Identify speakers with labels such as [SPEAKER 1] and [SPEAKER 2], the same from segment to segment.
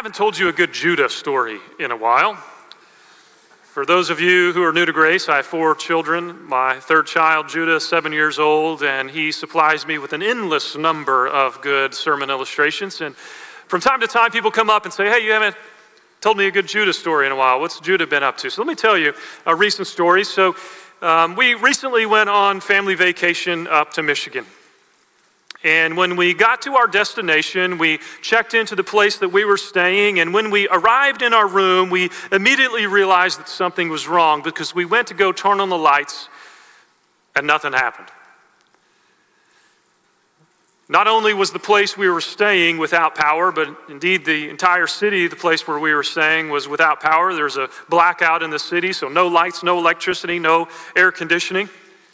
[SPEAKER 1] haven't told you a good Judah story in a while. For those of you who are new to Grace, I have 4 children. My third child, Judah, is 7 years old, and he supplies me with an endless number of good sermon illustrations. And from time to time, people come up and say, hey, you haven't told me a good Judah story in a while. What's Judah been up to? So let me tell you a recent story. So we recently went on family vacation up to Michigan. And when we got to our destination, we checked into the place that we were staying. And when we arrived in our room, we immediately realized that something was wrong because we went to go turn on the lights and nothing happened. Not only was the place we were staying without power, but indeed the entire city, the place where we were staying, was without power. There's a blackout in the city, so no lights, no electricity, no air conditioning.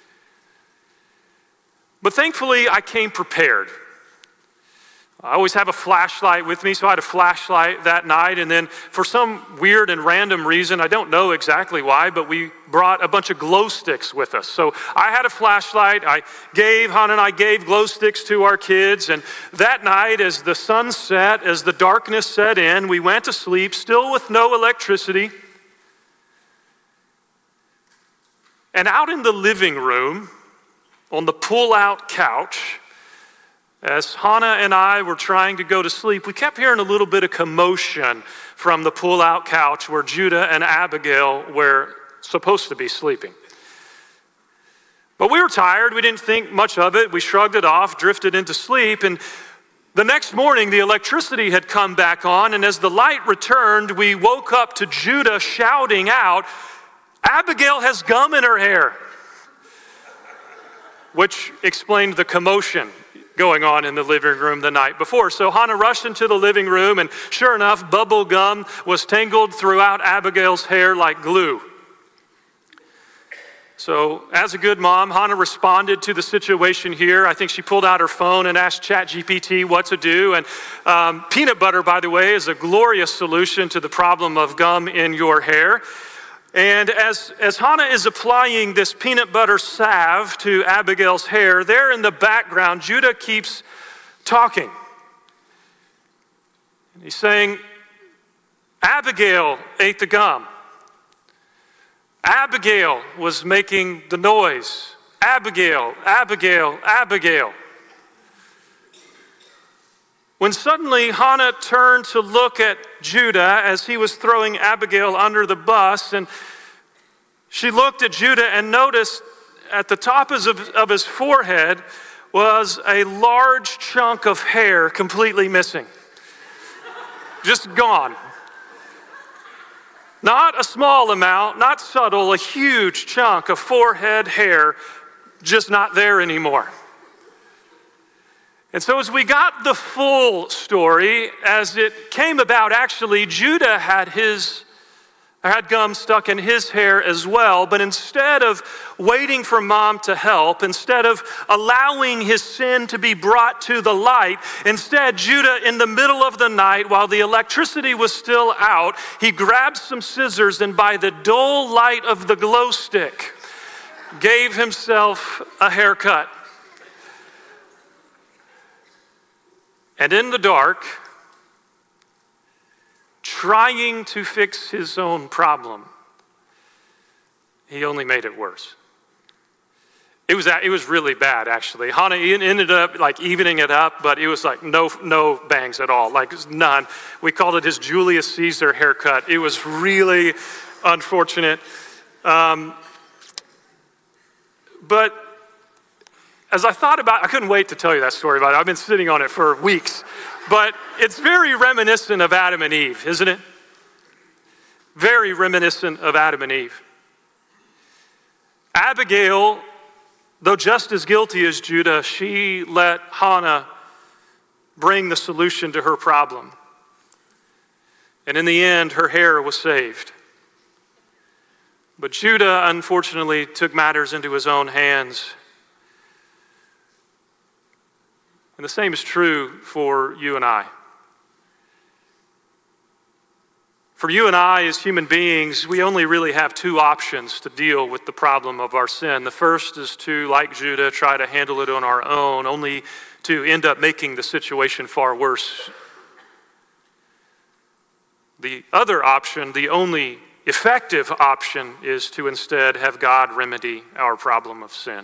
[SPEAKER 1] But thankfully, I came prepared. I always have a flashlight with me, so I had a flashlight that night, and then for some weird and random reason, I don't know exactly why, but we brought a bunch of glow sticks with us. So I had a flashlight. Hannah and I gave glow sticks to our kids, and that night, as the sun set, as the darkness set in, we went to sleep, still with no electricity. And out in the living room, on the pull-out couch, as Hannah and I were trying to go to sleep, we kept hearing a little bit of commotion from the pull-out couch where Judah and Abigail were supposed to be sleeping. But we were tired. We didn't think much of it. We shrugged it off, drifted into sleep, and the next morning the electricity had come back on, and as the light returned, we woke up to Judah shouting out, "Abigail has gum in her hair," which explained the commotion going on in the living room the night before. So Hannah rushed into the living room, and sure enough, bubble gum was tangled throughout Abigail's hair like glue. So as a good mom, Hannah responded to the situation here. I think she pulled out her phone and asked ChatGPT what to do. And peanut butter, by the way, is a glorious solution to the problem of gum in your hair. And as Hannah is applying this peanut butter salve to Abigail's hair, there in the background, Judah keeps talking. And he's saying, Abigail ate the gum. Abigail was making the noise. Abigail, Abigail, Abigail. When suddenly Hannah turned to look at Judah as he was throwing Abigail under the bus, and she looked at Judah and noticed at the top of his forehead was a large chunk of hair completely missing. Just gone. Not a small amount, not subtle, a huge chunk of forehead hair just not there anymore. And so as we got the full story, as it came about, actually, Judah had gum stuck in his hair as well, but instead of waiting for mom to help, instead of allowing his sin to be brought to the light, instead, Judah, in the middle of the night, while the electricity was still out, he grabbed some scissors and by the dull light of the glow stick, gave himself a haircut. And in the dark, trying to fix his own problem, he only made it worse. It was really bad, actually. Hannah ended up like evening it up, but it was like no bangs at all, like none. We called it his Julius Caesar haircut. It was really unfortunate. But as I thought about, I couldn't wait to tell you that story about it. I've been sitting on it for weeks. But it's very reminiscent of Adam and Eve, isn't it? Very reminiscent of Adam and Eve. Abigail, though just as guilty as Judah, she let Hannah bring the solution to her problem. And in the end, her hair was saved. But Judah, unfortunately, took matters into his own hands. And the same is true for you and I. For you and I, as human beings, we only really have 2 options to deal with the problem of our sin. The first is to, like Judah, try to handle it on our own, only to end up making the situation far worse. The other option, the only effective option, is to instead have God remedy our problem of sin.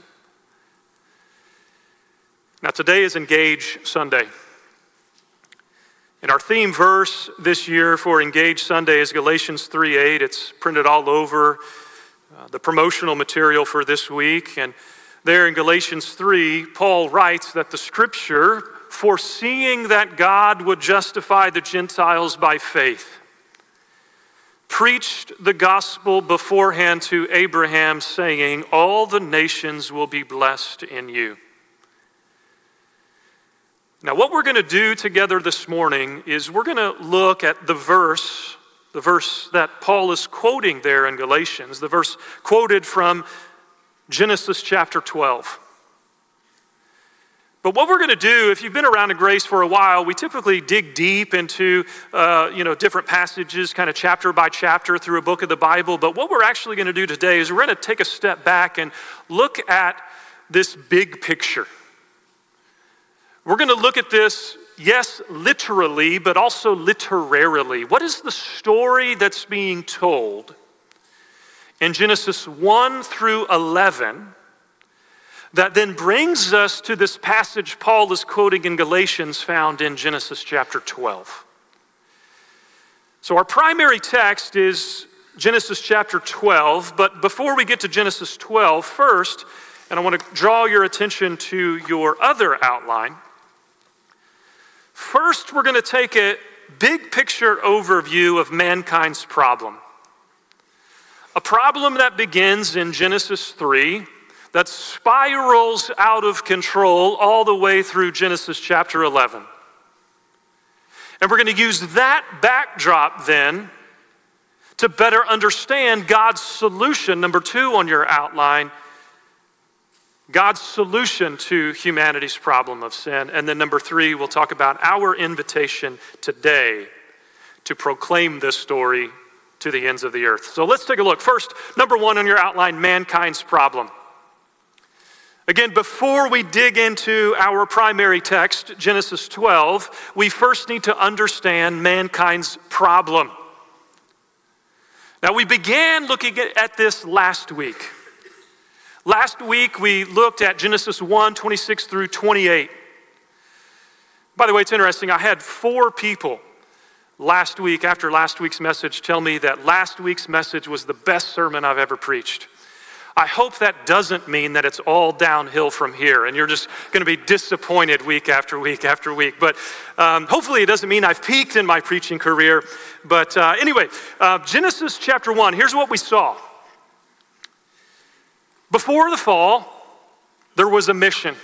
[SPEAKER 1] Now, today is Engage Sunday. And our theme verse this year for Engage Sunday is Galatians 3:8. It's printed all over the promotional material for this week. And there in Galatians 3, Paul writes that the scripture, foreseeing that God would justify the Gentiles by faith, preached the gospel beforehand to Abraham, saying, all the nations will be blessed in you. Now, what we're going to do together this morning is we're going to look at the verse that Paul is quoting there in Galatians, the verse quoted from Genesis chapter 12. But what we're going to do, if you've been around in Grace for a while, we typically dig deep into different passages, kind of chapter by chapter through a book of the Bible. But what we're actually going to do today is we're going to take a step back and look at this big picture. We're going to look at this, yes, literally, but also literarily. What is the story that's being told in Genesis 1 through 11 that then brings us to this passage Paul is quoting in Galatians found in Genesis chapter 12? So our primary text is Genesis chapter 12, but before we get to Genesis 12, first, and I want to draw your attention to your other outline. First, we're going to take a big picture overview of mankind's problem. A problem that begins in Genesis 3, that spirals out of control all the way through Genesis chapter 11. And we're going to use that backdrop then to better understand God's solution, number 2 on your outline, God's solution to humanity's problem of sin. And then number 3, we'll talk about our invitation today to proclaim this story to the ends of the earth. So let's take a look. First, number 1 on your outline, mankind's problem. Again, before we dig into our primary text, Genesis 12, we first need to understand mankind's problem. Now, we began looking at this last week. Last week, we looked at Genesis 1, 26 through 28. By the way, it's interesting. I had 4 people last week, after last week's message, tell me that last week's message was the best sermon I've ever preached. I hope that doesn't mean that it's all downhill from here and you're just going to be disappointed week after week after week. But hopefully it doesn't mean I've peaked in my preaching career. But anyway, Genesis chapter 1, here's what we saw. Before the fall, there was a mission.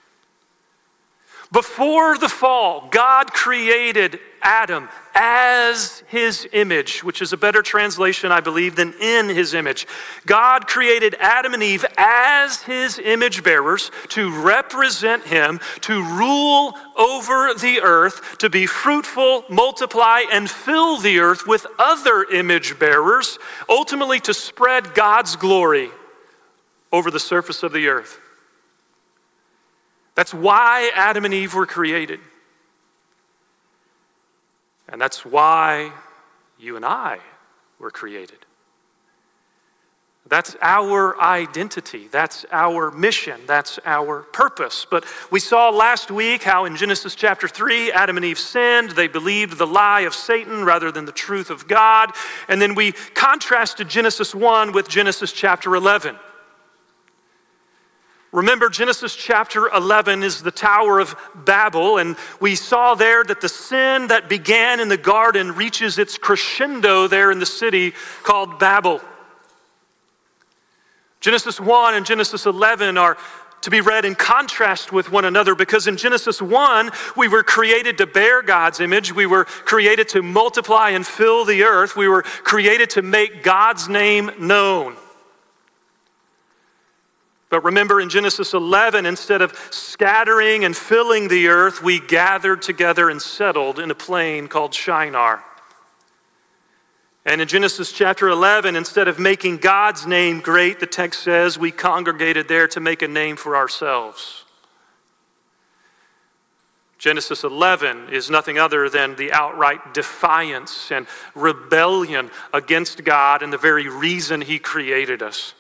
[SPEAKER 1] Before the fall, God created Adam as his image, which is a better translation, I believe, than in his image. God created Adam and Eve as his image bearers to represent him, to rule over the earth, to be fruitful, multiply, and fill the earth with other image bearers, ultimately to spread God's glory over the surface of the earth. That's why Adam and Eve were created. And that's why you and I were created. That's our identity. That's our mission. That's our purpose. But we saw last week how in Genesis chapter 3, Adam and Eve sinned. They believed the lie of Satan rather than the truth of God. And then we contrasted Genesis 1 with Genesis chapter 11. Remember, Genesis chapter 11 is the Tower of Babel, and we saw there that the sin that began in the garden reaches its crescendo there in the city called Babel. Genesis 1 and Genesis 11 are to be read in contrast with one another because in Genesis 1, we were created to bear God's image. We were created to multiply and fill the earth. We were created to make God's name known. But remember in Genesis 11, instead of scattering and filling the earth, we gathered together and settled in a plain called Shinar. And in Genesis chapter 11, instead of making God's name great, the text says we congregated there to make a name for ourselves. Genesis 11 is nothing other than the outright defiance and rebellion against God and the very reason he created us.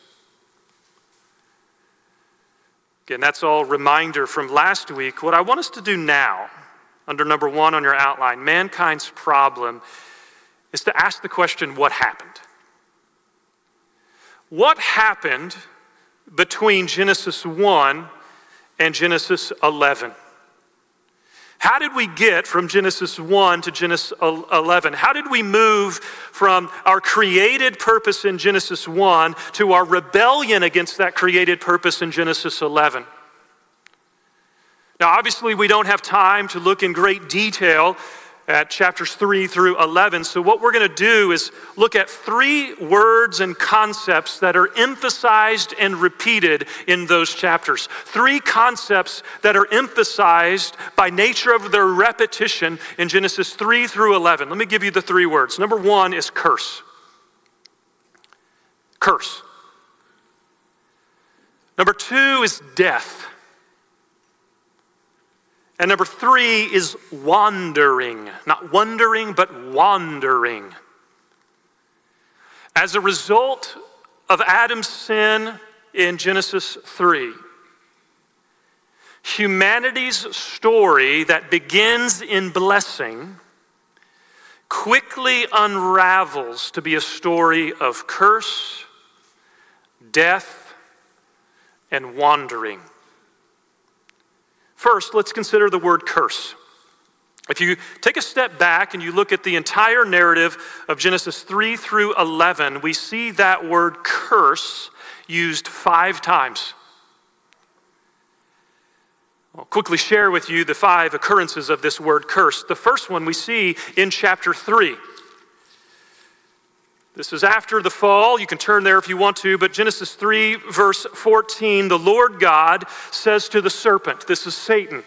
[SPEAKER 1] Again, that's all reminder from last week. What I want us to do now, under number 1 on your outline, mankind's problem, is to ask the question, what happened? What happened between Genesis 1 and Genesis 11? How did we get from Genesis 1 to Genesis 11? How did we move from our created purpose in Genesis 1 to our rebellion against that created purpose in Genesis 11? Now, obviously, we don't have time to look in great detail at chapters 3 through 11. So what we're going to do is look at 3 words and concepts that are emphasized and repeated in those chapters. 3 concepts that are emphasized by nature of their repetition in Genesis 3 through 11. Let me give you the 3 words. Number 1 is curse. Curse. Number 2 is death. And number 3 is wandering. Not wondering, but wandering. As a result of Adam's sin in Genesis 3, humanity's story that begins in blessing quickly unravels to be a story of curse, death, and wandering. First, let's consider the word curse. If you take a step back and you look at the entire narrative of Genesis 3 through 11, we see that word curse used 5 times. I'll quickly share with you the 5 occurrences of this word curse. The first one we see in chapter 3. This is after the fall. You can turn there if you want to, but Genesis 3, verse 14, the Lord God says to the serpent, this is Satan.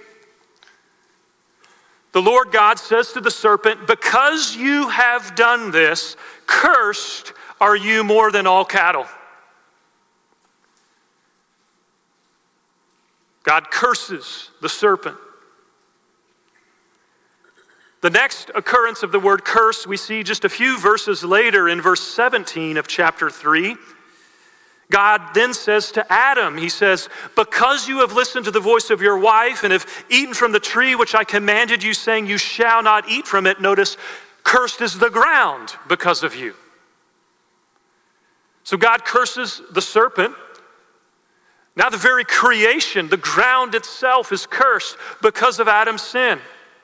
[SPEAKER 1] The Lord God says to the serpent, because you have done this, cursed are you more than all cattle. God curses the serpent. The next occurrence of the word curse we see just a few verses later in verse 17 of chapter 3. God then says to Adam, he says, because you have listened to the voice of your wife and have eaten from the tree which I commanded you, saying you shall not eat from it, notice, cursed is the ground because of you. So God curses the serpent. Now the very creation, the ground itself is cursed because of Adam's sin.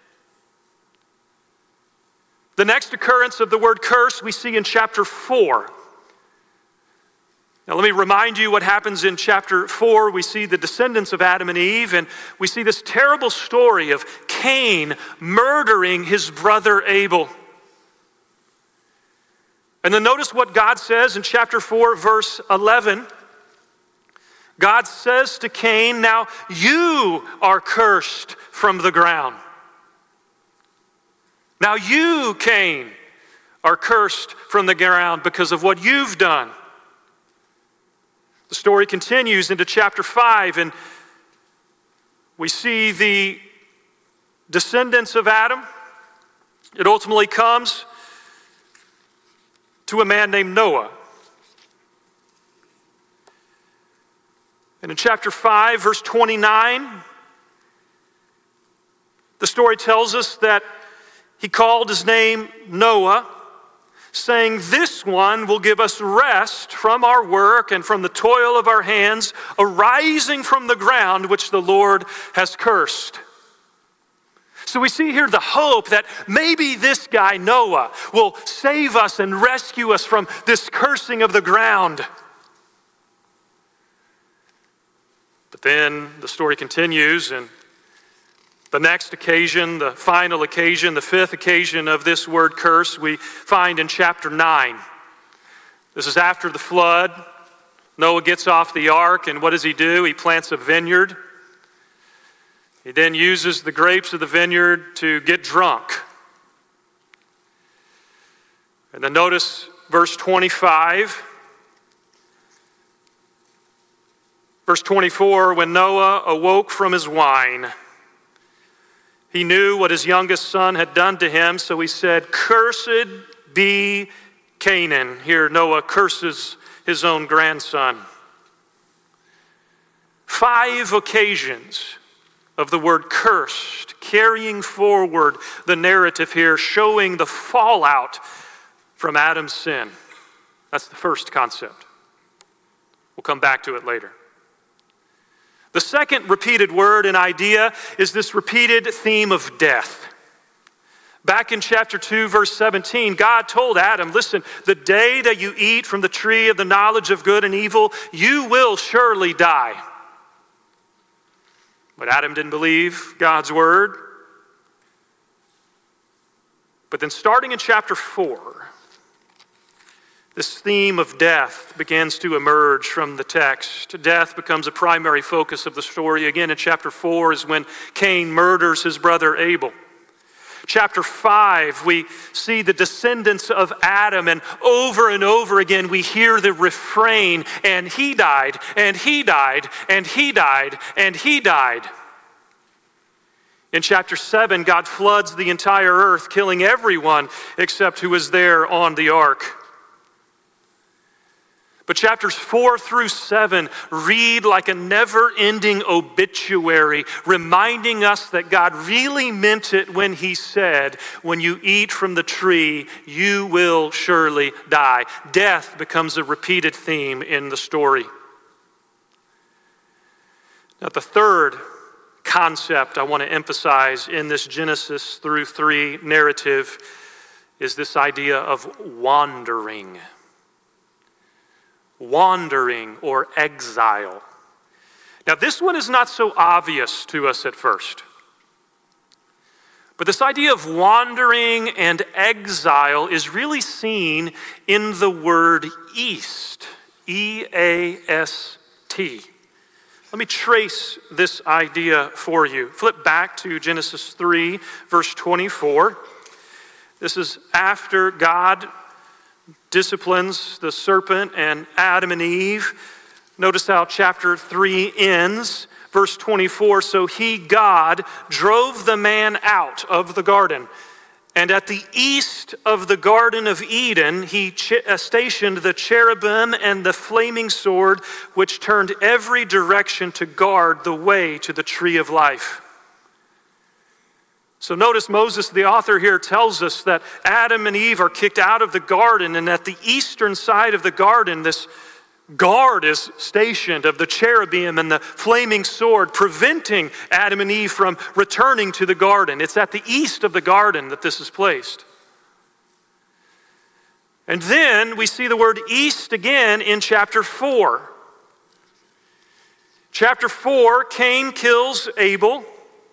[SPEAKER 1] The next occurrence of the word curse we see in chapter 4. Now let me remind you what happens in chapter 4. We see the descendants of Adam and Eve, and we see this terrible story of Cain murdering his brother Abel. And then notice what God says in chapter 4, verse 11. God says to Cain, now you are cursed from the ground. Now you, Cain, are cursed from the ground because of what you've done. The story continues into chapter 5, and we see the descendants of Adam. It ultimately comes to a man named Noah. And in chapter 5, verse 29, the story tells us that he called his name Noah, saying, this one will give us rest from our work and from the toil of our hands, arising from the ground which the Lord has cursed. So we see here the hope that maybe this guy, Noah, will save us and rescue us from this cursing of the ground. But then the story continues, and the next occasion, the final occasion, the 5th occasion of this word curse, we find in chapter 9. This is after the flood. Noah gets off the ark, and what does he do? He plants a vineyard. He then uses the grapes of the vineyard to get drunk. And then notice verse 25. Verse 24, when Noah awoke from his wine, He knew what his youngest son had done to him, so he said, "Cursed be Canaan." Here Noah curses his own grandson. 5 occasions of the word cursed, carrying forward the narrative here, showing the fallout from Adam's sin. That's the first concept. We'll come back to it later. The second repeated word and idea is this repeated theme of death. Back in chapter 2, verse 17, God told Adam, listen, the day that you eat from the tree of the knowledge of good and evil, you will surely die. But Adam didn't believe God's word. But then starting in chapter 4, this theme of death begins to emerge from the text. Death becomes a primary focus of the story. Again, in chapter 4 is when Cain murders his brother Abel. Chapter 5, we see the descendants of Adam, and over again we hear the refrain, and he died, and he died, and he died, and he died. In chapter 7, God floods the entire earth, killing everyone except who was there on the ark. But chapters 4 through 7 read like a never-ending obituary, reminding us that God really meant it when he said, when you eat from the tree, you will surely die. Death becomes a repeated theme in the story. Now, the third concept I want to emphasize in this Genesis through 3 narrative is this idea of wandering. Wandering or exile. Now, this one is not so obvious to us at first. But this idea of wandering and exile is really seen in the word east, E-A-S-T. Let me trace this idea for you. Flip back to Genesis 3, verse 24. This is after God disciplines the serpent and Adam and Eve. Notice how chapter 3 ends. Verse 24, so he, God, drove the man out of the garden. And at the east of the Garden of Eden, he stationed the cherubim and the flaming sword, which turned every direction to guard the way to the tree of life. So notice Moses, the author here, tells us that Adam and Eve are kicked out of the garden, and at the eastern side of the garden, this guard is stationed of the cherubim and the flaming sword, preventing Adam and Eve from returning to the garden. It's at the east of the garden that this is placed. And then we see the word east again in chapter 4. Chapter 4, Cain kills Abel.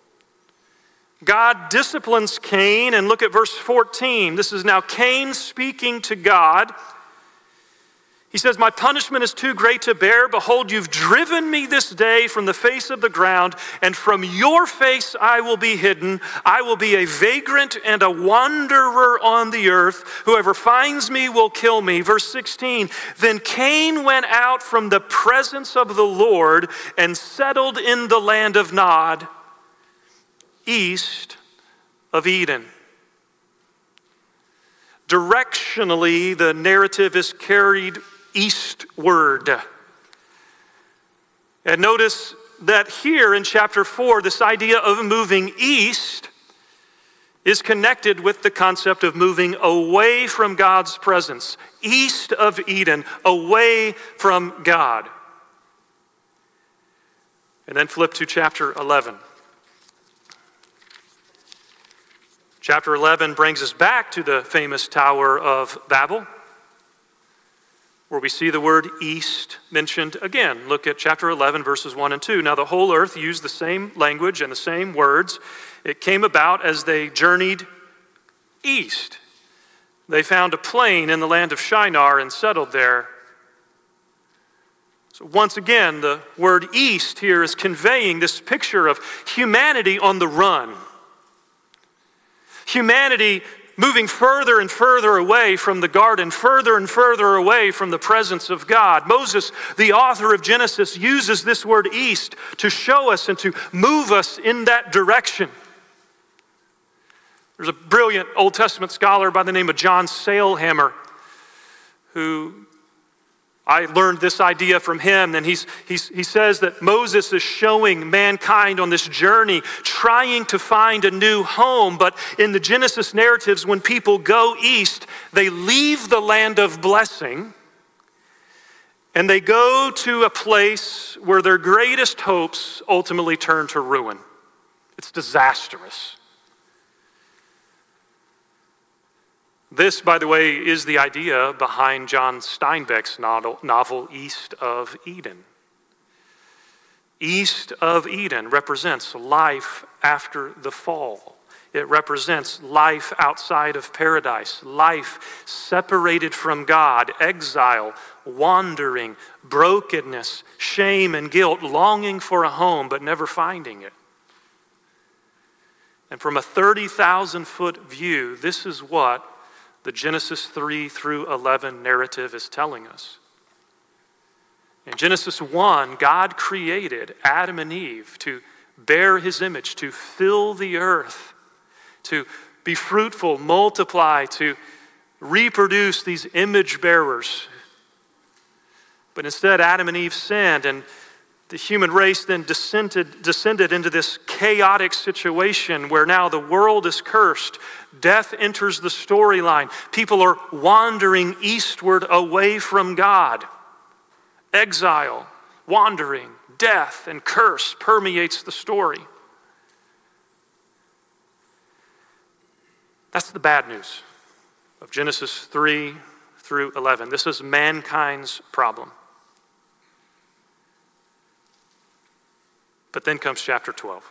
[SPEAKER 1] God disciplines Cain, and look at verse 14. This is now Cain speaking to God. He says, my punishment is too great to bear. Behold, you've driven me this day from the face of the ground, and from your face I will be hidden. I will be a vagrant and a wanderer on the earth. Whoever finds me will kill me. Verse 16, then Cain went out from the presence of the Lord and settled in the land of Nod, east of Eden. Directionally, the narrative is carried eastward. And notice that here in chapter 4, this idea of moving east is connected with the concept of moving away from God's presence, east of Eden, away from God. And then flip to chapter 11. Chapter 11 brings us back to the famous Tower of Babel, where we see the word east mentioned again. Look at chapter 11, verses 1 and 2. Now the whole earth used the same language and the same words. It came about as they journeyed east. They found a plain in the land of Shinar and settled there. So once again, the word east here is conveying this picture of humanity on the run. Humanity moving further and further away from the garden, further and further away from the presence of God. Moses, the author of Genesis, uses this word east to show us and to move us in that direction. There's a brilliant Old Testament scholar by the name of John Sailhammer who I learned this idea from him, and he says that Moses is showing mankind on this journey, trying to find a new home, but in the Genesis narratives, when people go east, they leave the land of blessing, and they go to a place where their greatest hopes ultimately turn to ruin. It's disastrous. This, by the way, is the idea behind John Steinbeck's novel East of Eden. East of Eden represents life after the fall. It represents life outside of paradise, life separated from God, exile, wandering, brokenness, shame and guilt, longing for a home but never finding it. And from a 30,000-foot view, this is what the Genesis 3 through 11 narrative is telling us. In Genesis 1, God created Adam and Eve to bear his image, to fill the earth, to be fruitful, multiply, to reproduce these image bearers. But instead, Adam and Eve sinned, and the human race then descended into this chaotic situation where now the world is cursed. Death enters the storyline. People are wandering eastward away from God. Exile, wandering, death, and curse permeates the story. That's the bad news of Genesis 3 through 11. This is mankind's problem. But then comes chapter 12.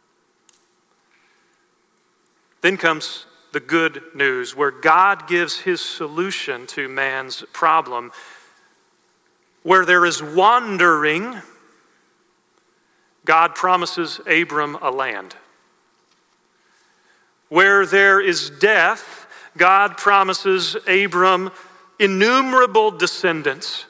[SPEAKER 1] Then comes the good news, where God gives his solution to man's problem. Where there is wandering, God promises Abram a land. Where there is death, God promises Abram innumerable descendants.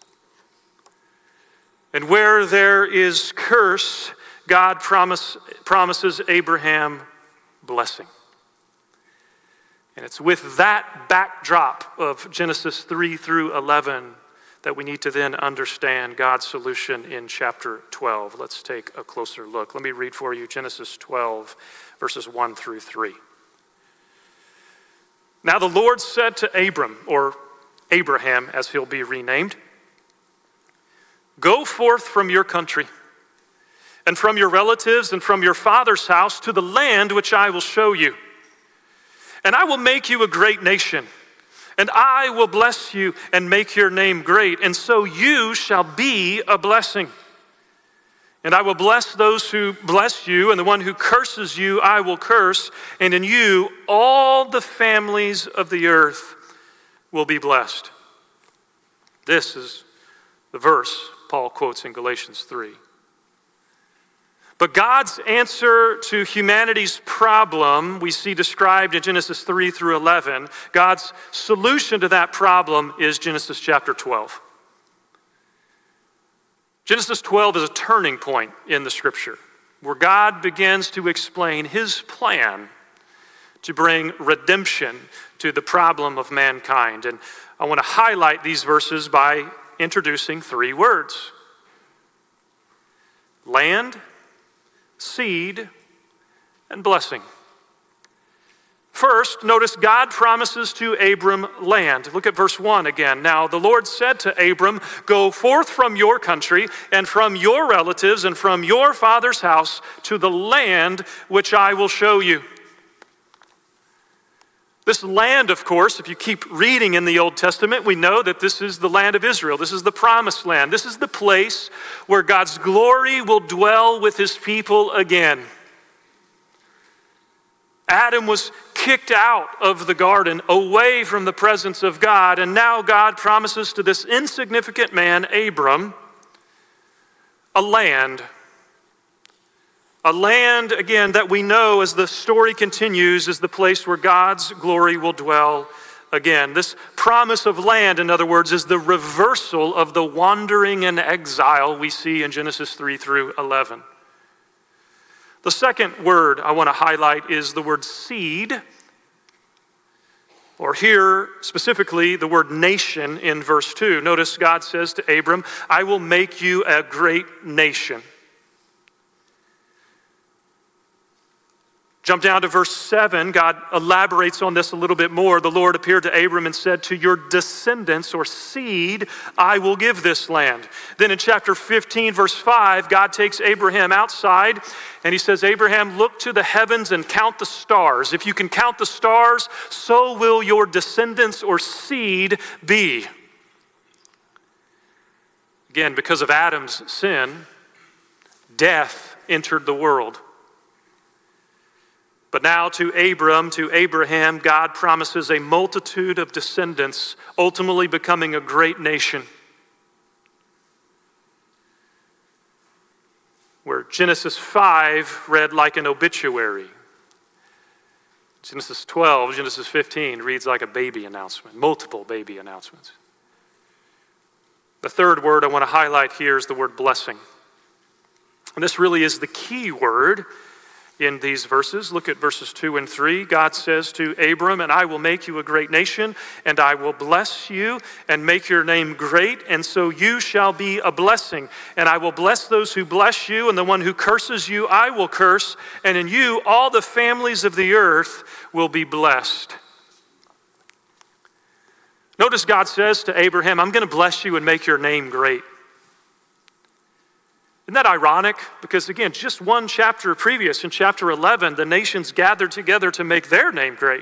[SPEAKER 1] And where there is curse, God promises Abraham blessing. And it's with that backdrop of Genesis 3 through 11 that we need to then understand God's solution in chapter 12. Let's take a closer look. Let me read for you Genesis 12, verses 1 through 3. Now the Lord said to Abram, or Abraham as he'll be renamed, "Go forth from your country and from your relatives and from your father's house to the land which I will show you. And I will make you a great nation, and I will bless you and make your name great, and so you shall be a blessing. And I will bless those who bless you, and the one who curses you I will curse, and in you all the families of the earth will be blessed." This is the verse Paul quotes in Galatians 3. But God's answer to humanity's problem, we see described in Genesis 3 through 11. God's solution to that problem is Genesis chapter 12. Genesis 12 is a turning point in the scripture where God begins to explain his plan to bring redemption to the problem of mankind. And I want to highlight these verses by introducing three words: land, seed, and blessing. First, notice God promises to Abram land. Look at verse 1 again. Now, the Lord said to Abram, "Go forth from your country and from your relatives and from your father's house to the land which I will show you." This land, of course, if you keep reading in the Old Testament, we know that this is the land of Israel. This is the promised land. This is the place where God's glory will dwell with his people again. Adam was kicked out of the garden, away from the presence of God, and now God promises to this insignificant man, Abram, a land. A land, again, that we know as the story continues is the place where God's glory will dwell again. This promise of land, in other words, is the reversal of the wandering and exile we see in Genesis 3 through 11. The second word I want to highlight is the word seed, or here specifically the word nation in verse 2. Notice God says to Abram, I will make you a great nation. Jump down to verse 7. God elaborates on this a little bit more. The Lord appeared to Abram and said, to your descendants or seed, I will give this land. Then in chapter 15, verse 5, God takes Abraham outside and he says, Abraham, look to the heavens and count the stars. If you can count the stars, so will your descendants or seed be. Again, because of Adam's sin, death entered the world. But now to Abraham, God promises a multitude of descendants, ultimately becoming a great nation. Where Genesis 5 read like an obituary. Genesis 12, Genesis 15 reads like a baby announcement, multiple baby announcements. The third word I want to highlight here is the word blessing. And this really is the key word in these verses. Look at verses 2 and 3. God says to Abram, and I will make you a great nation, and I will bless you and make your name great, and so you shall be a blessing. And I will bless those who bless you, and the one who curses you I will curse, and in you all the families of the earth will be blessed. Notice God says to Abraham, I'm going to bless you and make your name great. Isn't that ironic? Because again, just one chapter previous, in chapter 11, the nations gathered together to make their name great.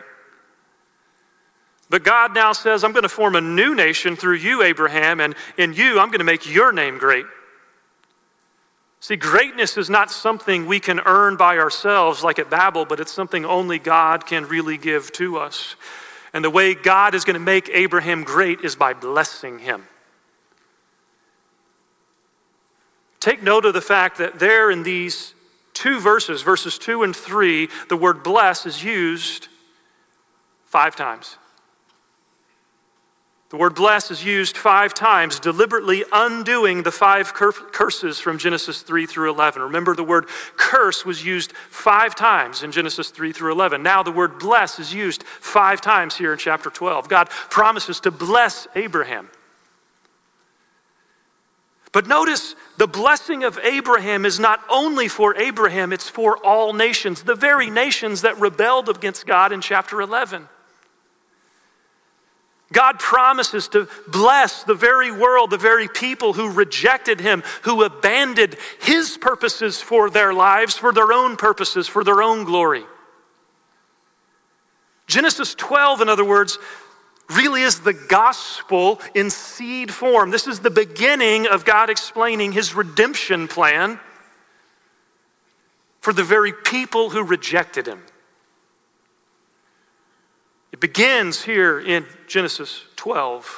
[SPEAKER 1] But God now says, I'm going to form a new nation through you, Abraham, and in you, I'm going to make your name great. See, greatness is not something we can earn by ourselves like at Babel, but it's something only God can really give to us. And the way God is going to make Abraham great is by blessing him. Take note of the fact that there in these two verses, verses 2 and 3, the word bless is used 5 times. The word bless is used 5 times, deliberately undoing the 5 curses from Genesis 3 through 11. Remember, the word curse was used 5 times in Genesis 3 through 11. Now the word bless is used 5 times here in chapter 12. God promises to bless Abraham. But notice the blessing of Abraham is not only for Abraham, it's for all nations, the very nations that rebelled against God in chapter 11. God promises to bless the very world, the very people who rejected him, who abandoned his purposes for their lives, for their own purposes, for their own glory. Genesis 12, in other words, really is the gospel in seed form. This is the beginning of God explaining his redemption plan for the very people who rejected him. It begins here in Genesis 12.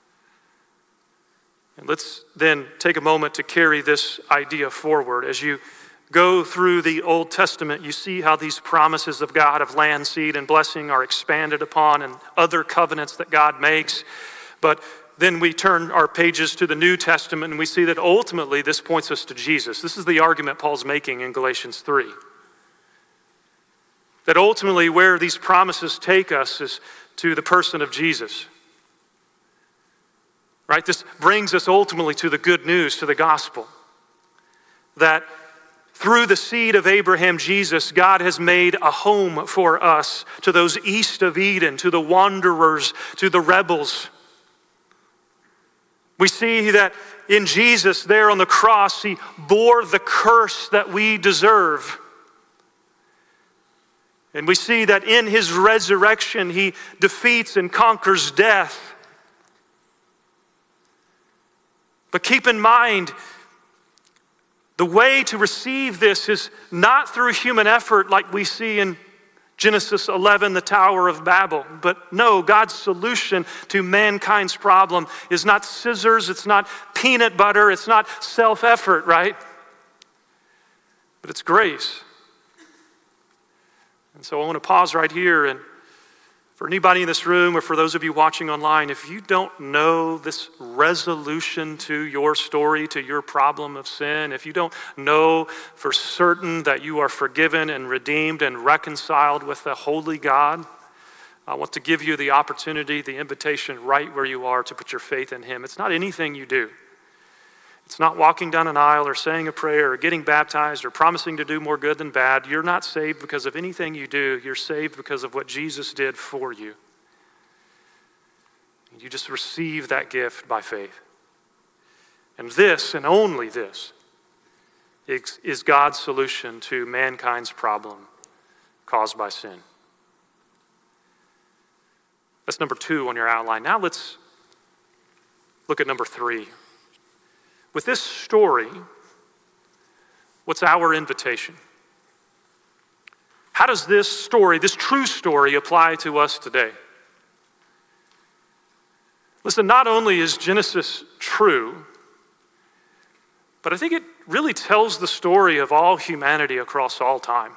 [SPEAKER 1] And let's then take a moment to carry this idea forward. As you go through the Old Testament, you see how these promises of God of land, seed, and blessing are expanded upon and other covenants that God makes. But then we turn our pages to the New Testament and we see that ultimately this points us to Jesus. This is the argument Paul's making in Galatians 3. That ultimately where these promises take us is to the person of Jesus. Right? This brings us ultimately to the good news, to the gospel. That through the seed of Abraham, Jesus, God has made a home for us, to those east of Eden, to the wanderers, to the rebels. We see that in Jesus there on the cross, he bore the curse that we deserve. And we see that in his resurrection, he defeats and conquers death. But keep in mind, the way to receive this is not through human effort like we see in Genesis 11, the Tower of Babel. But no, God's solution to mankind's problem is not scissors, it's not peanut butter, it's not self-effort, right? But it's grace. And so I want to pause right here and For anybody in this room or for those of you watching online, if you don't know this resolution to your story, to your problem of sin, if you don't know for certain that you are forgiven and redeemed and reconciled with the holy God, I want to give you the opportunity, the invitation right where you are to put your faith in him. It's not anything you do. It's not walking down an aisle or saying a prayer or getting baptized or promising to do more good than bad. You're not saved because of anything you do. You're saved because of what Jesus did for you. You just receive that gift by faith. And this, and only this, is God's solution to mankind's problem caused by sin. That's number 2 on your outline. Now let's look at number 3. With this story, what's our invitation? How does this story, this true story, apply to us today? Listen, not only is Genesis true, but I think it really tells the story of all humanity across all time.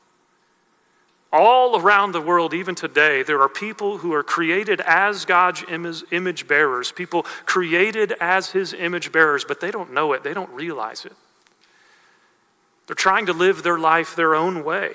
[SPEAKER 1] All around the world, even today, there are people who are created as God's image bearers, people created as his image bearers, but they don't know it, they don't realize it. They're trying to live their life their own way.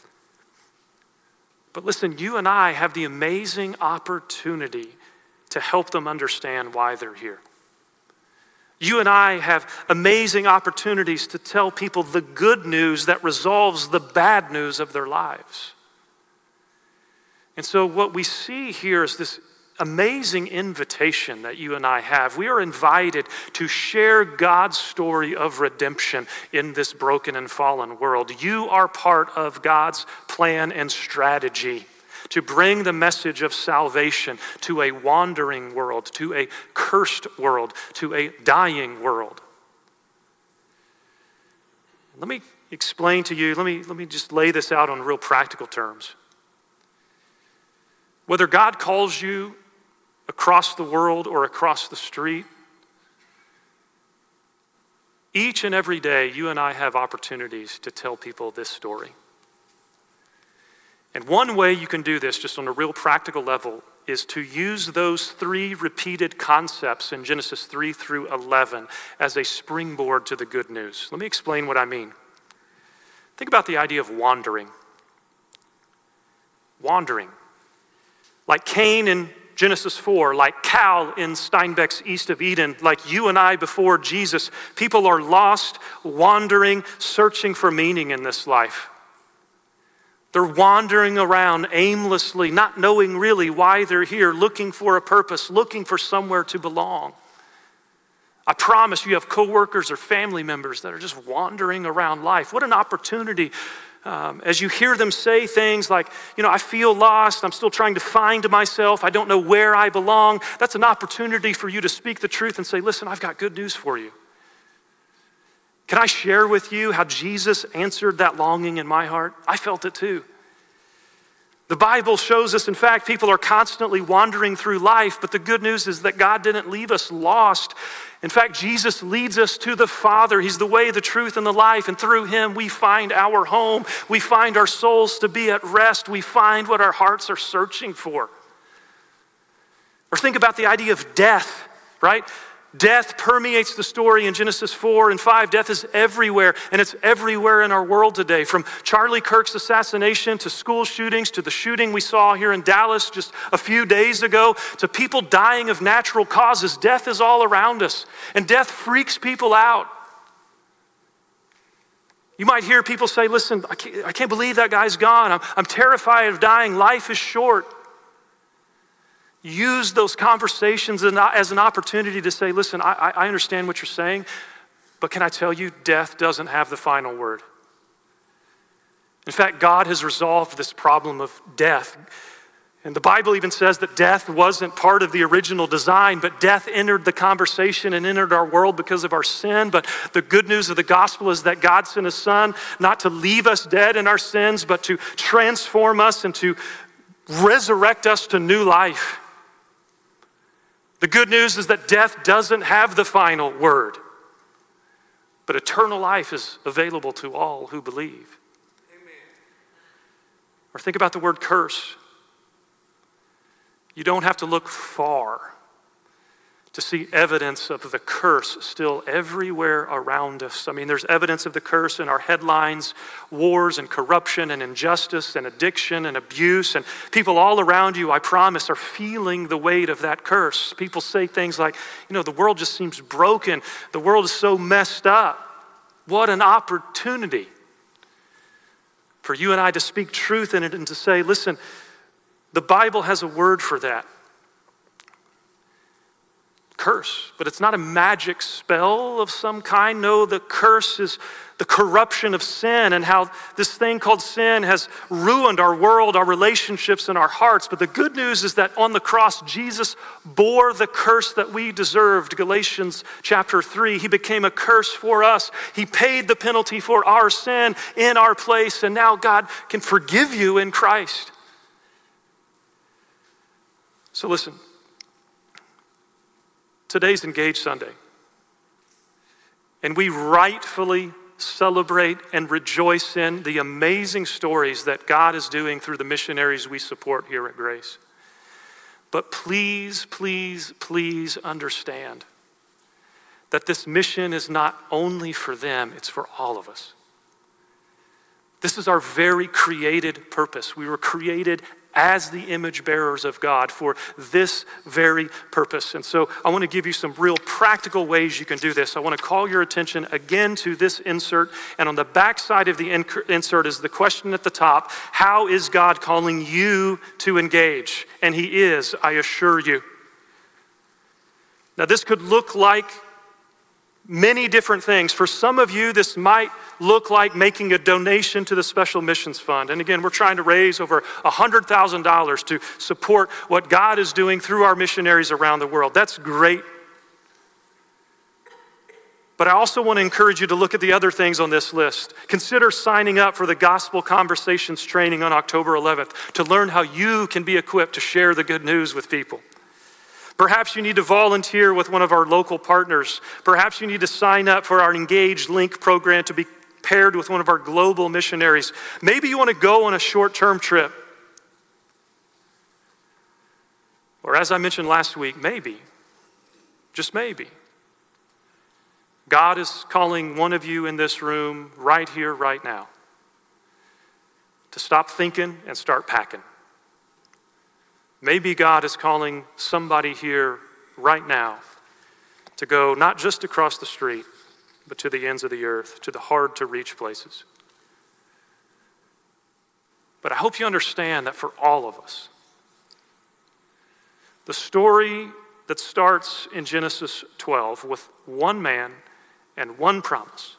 [SPEAKER 1] But listen, you and I have the amazing opportunity to help them understand why they're here. You and I have amazing opportunities to tell people the good news that resolves the bad news of their lives. And so what we see here is this amazing invitation that you and I have. We are invited to share God's story of redemption in this broken and fallen world. You are part of God's plan and strategy to bring the message of salvation to a wandering world, to a cursed world, to a dying world. Let me explain to you, let me just lay this out on real practical terms. Whether God calls you across the world or across the street, each and every day you and I have opportunities to tell people this story. And one way you can do this, just on a real practical level, is to use those 3 repeated concepts in Genesis 3 through 11 as a springboard to the good news. Let me explain what I mean. Think about the idea of wandering. Wandering. Like Cain in Genesis 4, like Cal in Steinbeck's East of Eden, like you and I before Jesus, people are lost, wandering, searching for meaning in this life. They're wandering around aimlessly, not knowing really why they're here, looking for a purpose, looking for somewhere to belong. I promise you have coworkers or family members that are just wandering around life. What an opportunity. As you hear them say things like, I feel lost, I'm still trying to find myself, I don't know where I belong, that's an opportunity for you to speak the truth and say, listen, I've got good news for you. Can I share with you how Jesus answered that longing in my heart? I felt it too. The Bible shows us, in fact, people are constantly wandering through life, but the good news is that God didn't leave us lost. In fact, Jesus leads us to the Father. He's the way, the truth, and the life, and through him we find our home. We find our souls to be at rest. We find what our hearts are searching for. Or think about the idea of death, right? Death permeates the story in Genesis 4 and 5. Death is everywhere, and it's everywhere in our world today. From Charlie Kirk's assassination to school shootings to the shooting we saw here in Dallas just a few days ago to people dying of natural causes, death is all around us, and death freaks people out. You might hear people say, listen, I can't believe that guy's gone. I'm terrified of dying. Life is short. Use those conversations as an opportunity to say, listen, I understand what you're saying, but can I tell you, death doesn't have the final word. In fact, God has resolved this problem of death. And the Bible even says that death wasn't part of the original design, but death entered the conversation and entered our world because of our sin. But the good news of the gospel is that God sent his son not to leave us dead in our sins, but to transform us and to resurrect us to new life. The good news is that death doesn't have the final word, but eternal life is available to all who believe. Amen. Or think about the word curse. You don't have to look far to see evidence of the curse still everywhere around us. I mean, there's evidence of the curse in our headlines, wars and corruption and injustice and addiction and abuse. And people all around you, I promise, are feeling the weight of that curse. People say things like, the world just seems broken. The world is so messed up. What an opportunity for you and I to speak truth in it and to say, listen, the Bible has a word for that. Curse, but it's not a magic spell of some kind. No, the curse is the corruption of sin and how this thing called sin has ruined our world, our relationships, and our hearts. But the good news is that on the cross, Jesus bore the curse that we deserved. Galatians chapter 3, he became a curse for us. He paid the penalty for our sin in our place, and now God can forgive you in Christ. So listen. Today's Engage Sunday, and we rightfully celebrate and rejoice in the amazing stories that God is doing through the missionaries we support here at Grace. But please, please, please understand that this mission is not only for them, it's for all of us. This is our very created purpose. We were created as the image bearers of God for this very purpose. And so I want to give you some real practical ways you can do this. I want to call your attention again to this insert. And on the back side of the insert is the question at the top: how is God calling you to engage? And he is, I assure you. Now this could look like many different things. For some of you, this might look like making a donation to the Special Missions Fund. And again, we're trying to raise over $100,000 to support what God is doing through our missionaries around the world. That's great. But I also want to encourage you to look at the other things on this list. Consider signing up for the Gospel Conversations training on October 11th to learn how you can be equipped to share the good news with people. Perhaps you need to volunteer with one of our local partners. Perhaps you need to sign up for our Engage Link program to be paired with one of our global missionaries. Maybe you want to go on a short-term trip. Or as I mentioned last week, maybe, just maybe, God is calling one of you in this room right here, right now, to stop thinking and start packing. Maybe God is calling somebody here right now to go not just across the street, but to the ends of the earth, to the hard-to-reach places. But I hope you understand that for all of us, the story that starts in Genesis 12 with one man and one promise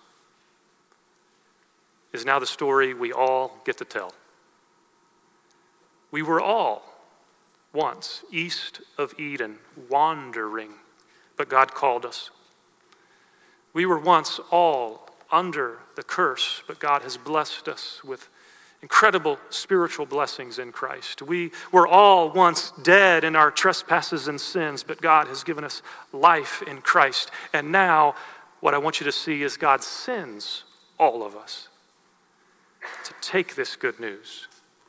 [SPEAKER 1] is now the story we all get to tell. We were all once east of Eden, wandering, but God called us. We were once all under the curse, but God has blessed us with incredible spiritual blessings in Christ. We were all once dead in our trespasses and sins, but God has given us life in Christ. And now, what I want you to see is God sends all of us to take this good news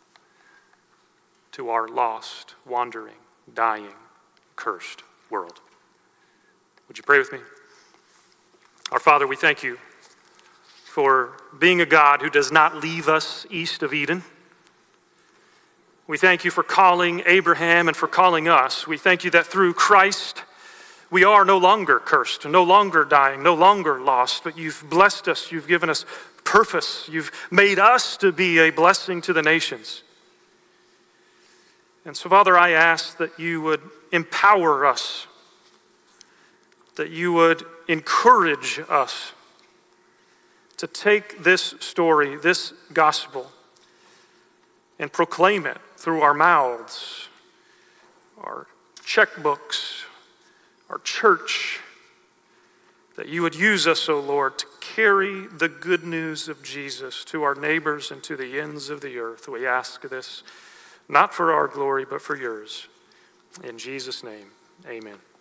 [SPEAKER 1] to our lost, wandering, dying, cursed world. Would you pray with me? Our Father, we thank you for being a God who does not leave us east of Eden. We thank you for calling Abraham and for calling us. We thank you that through Christ, we are no longer cursed, no longer dying, no longer lost, but you've blessed us, you've given us purpose, you've made us to be a blessing to the nations. And so, Father, I ask that you would empower us, that you would encourage us to take this story, this gospel, and proclaim it through our mouths, our checkbooks, our church, that you would use us, O Lord, to carry the good news of Jesus to our neighbors and to the ends of the earth. We ask this not for our glory, but for yours. In Jesus' name, amen.